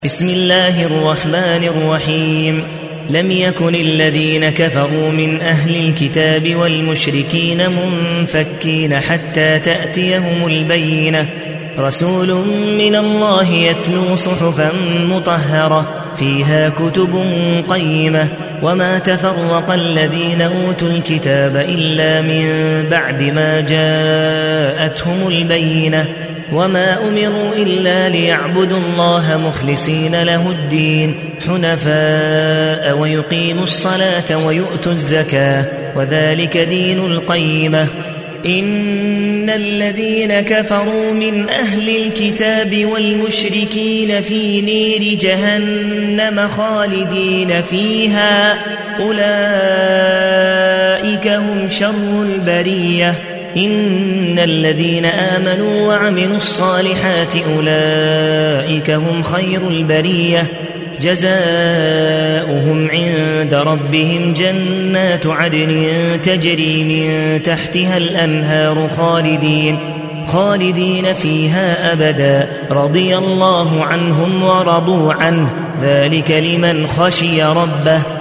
بسم الله الرحمن الرحيم. لم يكن الذين كفروا من أهل الكتاب والمشركين منفكين حتى تأتيهم البينة، رسول من الله يتلو صحفا مطهرة فيها كتب قيمة، وما تفرق الذين أوتوا الكتاب إلا من بعد ما جاءتهم البينة، وما أمروا إلا ليعبدوا الله مخلصين له الدين حنفاء ويقيموا الصلاة ويؤتوا الزكاة وذلك دين القيمة. إن الذين كفروا من أهل الكتاب والمشركين في نير جهنم خالدين فيها، أولئك هم شر البرية. إن الذين آمنوا وعملوا الصالحات أولئك هم خير البرية، جزاؤهم عند ربهم جنات عدن تجري من تحتها الأنهار خالدين فيها أبدا، رضي الله عنهم ورضوا عنه، ذلك لمن خشي ربه.